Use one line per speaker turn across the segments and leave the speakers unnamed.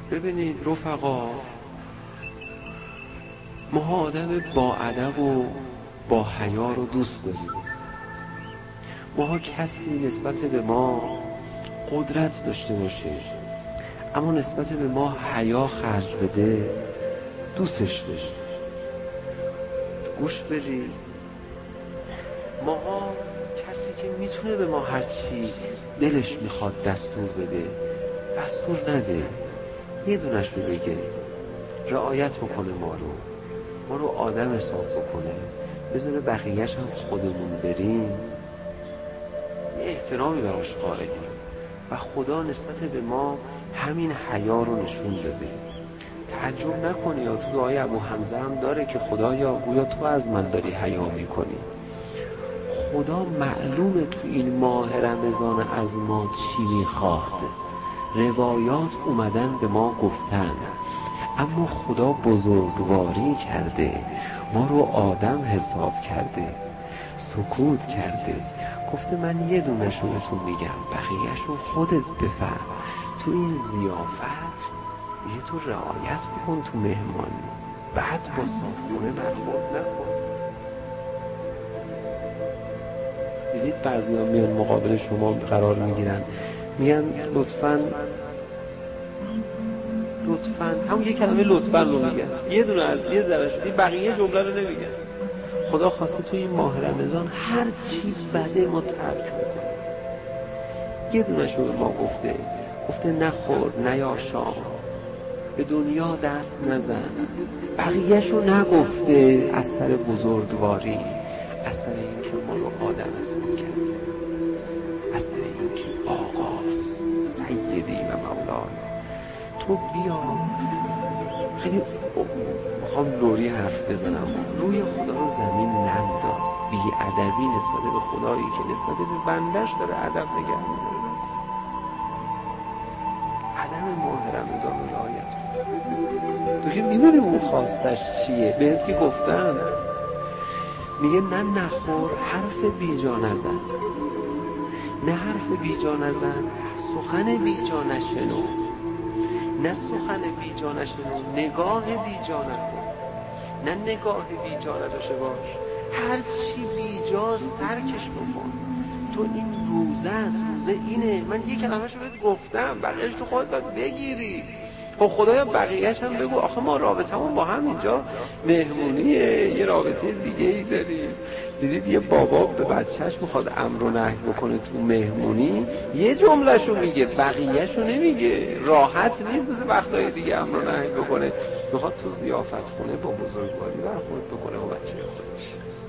ببینید رفقا، ما آدم با ادب و با حیا رو دوست داریم. ما کسی نسبت به ما قدرت داشته باشه اما نسبت به ما حیا خرج بده دوستش داریم. گوش بدید، ما کسی که میتونه به ما هرچی دلش میخواد دستور بده دستور نده، یه دونش رو بگه، رعایت بکنه، ما رو آدم حساب بکنه، بذاره بقیهش هم خودمون بریم، یه احترامی براش قائلیم و خدا نسبت به ما همین حیا رو نشون داده. تعجب نکنی، یا تو دعای ابو حمزه هم داره که خدایا گویا تو از من داری حیا میکنی. خدا معلومه تو این ماه رمضان از ما چی میخواد. روایات اومدن به ما گفتن، اما خدا بزرگواری کرده، ما رو آدم حساب کرده، سکوت کرده، گفته من یه دونشو بهتون میگم، بقیهشو خودت بفهم. تو این ضیافت یه تو رعایت بکن، تو مهمانی بعد با صافونه برخورد نکن. دیدید بعضی ها میان مقابل شما قرار میگیرن، میگن لطفاً همون یه کلمه لطفاً رو میگن، یه دونه از یه ذره شدی، بقیه جمله رو نمیگن. خدا خواسته تو این ماه رمضان هر چیز بده ما ترک بکنیم. یه دونش رو به ما گفته نخور، نیاشام، به دنیا دست نزن. بقیهش رو نگفته از سر بزرگواری، از سر این که ما رو آدم حساب کرد، از سر این که آقاست، سیدی و مولانا. تو بیا، خیلی میخوام لوری حرف بزنم، روی خدا رو زمین ننداز. بی ادبی نسبت به خدایی که نسبت به بندش داره ادب نگه می‌داره. ادب ماه رمضان رو رعایت کن. تو که میدونی اون خواستش چیه، بهت که گفتم، میگه نه نخور، حرف بیجا نزن، نه حرف بیجا نزن، سخن بیجا نشنو، نه سخن بیجا نشنو، نگاه بیجا نکن، نه نگاه بیجا نداشته باش، هر چی بیجاست ترکش بکن. تو این روزه است، روزه اینه. من یه کلمه‌شو بهت گفتم، بقیه‌اش تو خودت باید بگیری. خب خدایا بقیه‌اش هم بگو. آخه ما رابطمون با هم اینجا مهمونیه، یه رابطه دیگه ای داریم. دیدید یه بابا به بچهش میخواد امر و نهی بکنه تو مهمونی، یه جملهشو میگه، بقیهشو نمیگه. راحت نیست مثل وقتای دیگه امر و نهی بکنه، میخواد تو ضیافت خونه با بزرگواری برخورد بکنه با بچه خودش.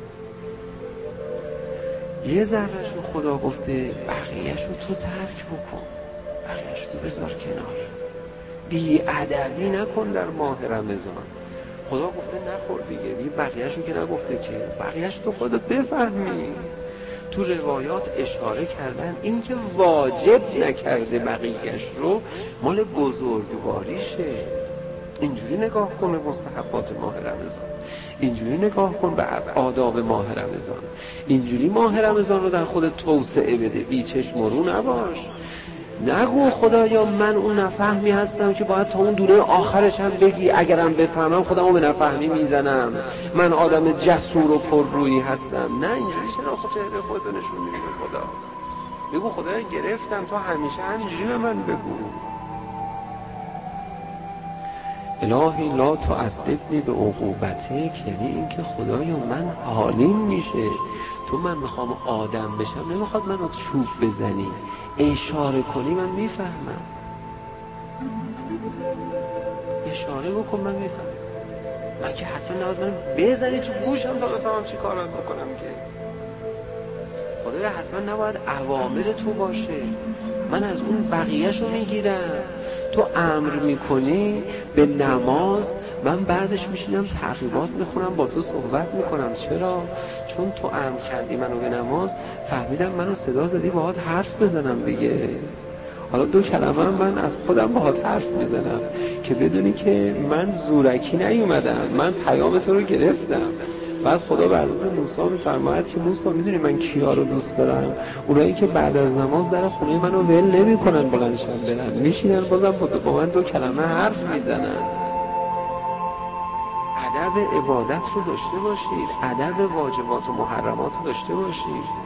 یه ذرهشو خدا گفته بقیهشو تو ترک بکن، بقیهشو تو بذار کنار، بی ادبی نکن در ماه رمضان. خدا گفته نخور دیگه، بقیهشو که نگفته که، بقیهش تو خودت بفهمی. تو روایات اشاره کردن این که واجب نکرده بقیهش رو مال بزرگواریشه. اینجوری نگاه کن به مستحبات ماه رمضان، اینجوری نگاه کن به آداب ماه رمضان، اینجوری ماه رمضان رو در خودت توسعه بده، بی چشم و رو نباش. نگو خدایا من اون نفهمی هستم که باید تا اون دونه آخرش هم بگی، اگرم بفهمم خودمو به نفهمی میزنم، من آدم جسور و پررویی هستم. نه، اینجوری چرا خود چهره خودتو نشون میدی به خدا؟ بگو خدایا گرفتم، تو همیشه همینجوری به من بگو. الهی لا تعذبنی به عقوبتک، یعنی این که خدایا من حالیم میشه، تو من میخوام آدم بشم، نمیخواد منو چوب بزنی، اشاره کنی من میفهمم، اشاره بکن من میفهمم. من که حتما نباید من بزنی تو گوشم تا بفهمم چی کارم بکنم که. خدایا حتما نباید اوامر تو باشه، من از اون بقیهشو میگیرم. تو امر میکنی به نماز، من بعدش میشینم تحقیقات میخونم، با تو صحبت میکنم. چرا؟ چون تو امر کردی منو به نماز، فهمیدم منو صدا زدی باهات حرف بزنم دیگه. حالا 2 کلمه من از خودم باهات حرف میزنم که بدونی که من زورکی نیومدم، من پیام تو رو گرفتم. بعد خدا به حضرت موسی میفرماید که موسی میدونی من کیا رو دوست دارم؟ اونایی که بعد از نماز در خونه منو ول نمیکنن بلندشن برن، میشینن بازم با من 2 کلمه حرف میزنن. ادب عبادت رو داشته باشید، ادب واجبات و محرمات رو داشته باشید.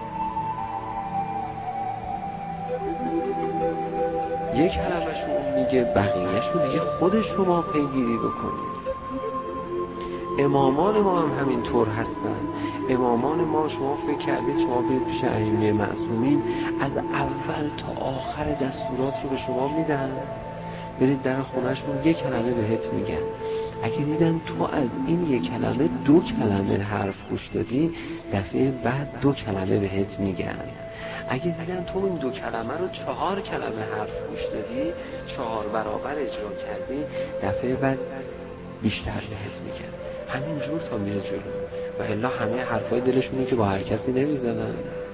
یک کلمه‌شو اون میگه، بقیه‌شو دیگه خود شما پیگیری بکنید. امامان ما هم همینطور هستن. امامان ما شما فکر کردید شما برید پیش ائمه معصومین از اول تا آخر دستورات رو به شما میدن، برید در خونهشون 1 کلمه بهت میگن. اگه دیدن تو از این 1 کلمه 2 کلمه حرف گوش دادی، دفعه بعد 2 کلمه بهت میگن. اگه دیدن تو این 2 کلمه رو 4 کلمه حرف گوش دادی، 4 برابر اجرا کردی، دفعه بعد بیشتر بهت میگن. همینجور تا میره جلو. و الا همه حرفای دلشونه که با هر کسی نمیزنن.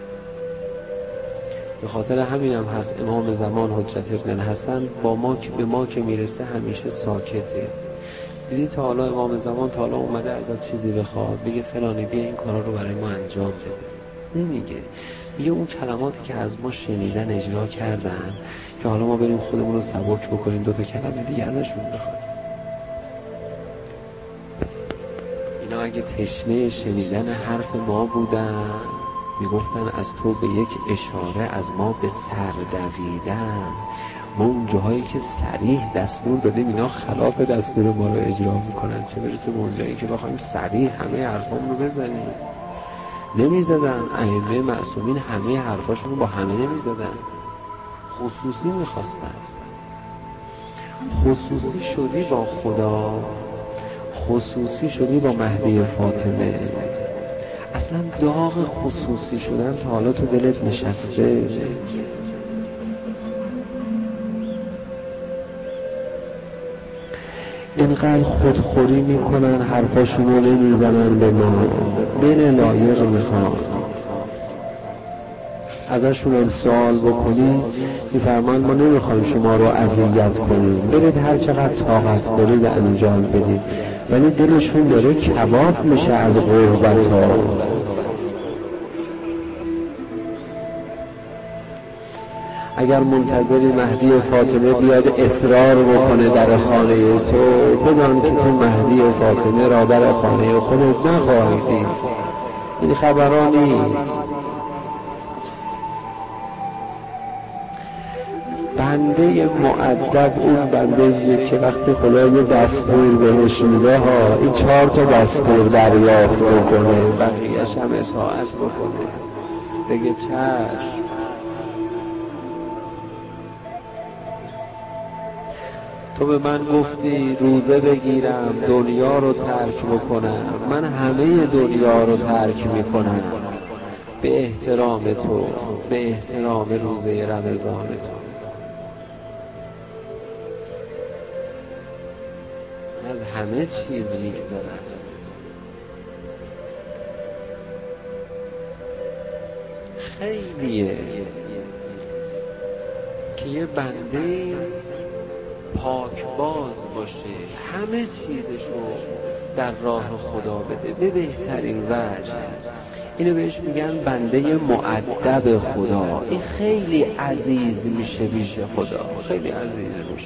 به خاطر همینم هست امام زمان حجت ابن الحسن با ما که به ما که میرسه همیشه ساکته. دیدی تا حالا امام زمان تا حالا اومده ازت چیزی بخواد بگه فلانی بیا این کارا رو برای ما انجام بده؟ نمیگه. میگه اون کلماتی که از ما شنیدن اجرا کردن که حالا ما بریم خودمون رو سبک بکنیم 2 تا کلمه دیگه ازشون بخوایم. اینا اگه تشنه شنیدن حرف ما بودن میگفتن از تو به یک اشاره از ما به سر دویدن. ما اون جاهایی که صریح دستور دادیم اینا خلاف دستور ما رو اجرا میکنن، چه برسه به اون جایی که بخوایم صریح همه حرفام رو بزنیم. نمیزدن. ائمه معصومین همه حرفاشون رو با همه نمیزدن، خصوصی میخواستن. خصوصی شدی با خدا، خصوصی شدی با مهدی فاطمه. اصلا داغ خصوصی شدن تا حالا تو دلت نشسته؟ اینقدر خودخوری میکنن حرفاشونو نمیزنن به ما، دل لایق میخوان. ازشون هم سوال بکنی میفرمان ما نمیخوایم شما رو اذیت کنیم، برید هر چقدر طاقت دارید انجام بدید. ولی دلشون داره کباب میشه از غربت ها. اگر منتظری مهدی فاطمه بیاد اصرار بکنه در خانه تو، بدان که تو مهدی فاطمه را در خانه خودت نخواهی دید. این خبرها نیست. بنده مؤدب اون بنده که وقتی خدا یه دستور بهش میده ها، این 4 تا دستور دریافت بکنه، بقیه‌اش هم اطاعت بکنه، بگه چشم. تو به من گفتی روزه بگیرم دنیا رو ترک بکنم، من همه دنیا رو ترک میکنم به احترام تو، به احترام روزه رمضان تو. از همه چیز میگذرم. خیلیه که یه بنده پاک باز باشه، همه چیزشو در راه خدا بده به بهترین وجه. اینو بهش میگن بنده مؤدب خدا. این خیلی عزیز میشه پیش خدا، خیلی عزیز میشه.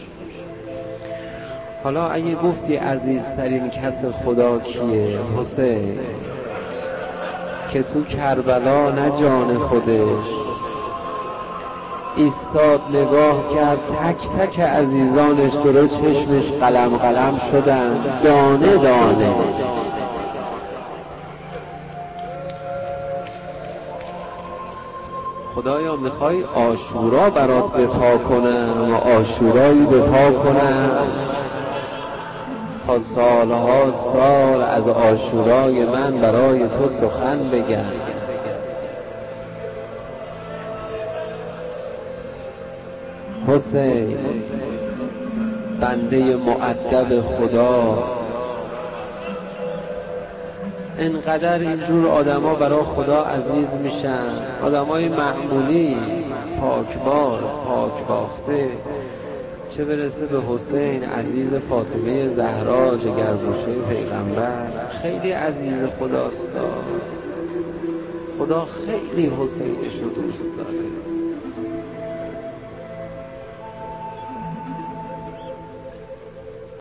حالا اگه گفتی عزیزترین کس خدا کیه؟ حسین که تو کربلا نه جان خودش ایستاد نگاه کرد، تک تک عزیزانش جلو چشمش قلم قلم شدن، دانه دانه. خدایا میخوای عاشورا برات بپا کنم و عاشورایی بپا کنم تا سالها سال از عاشورای من برای تو سخن بگم. حسین بنده مؤدب خدا، انقدر اینجور آدما برای خدا عزیز میشن. آدمای معمولی، پاکباز، پاک باخته، چه برسه به حسین عزیز فاطمه زهرا جگرگوشه پیغمبر. خیلی عزیز خداست، خدا خیلی حسینش رو دوست داره.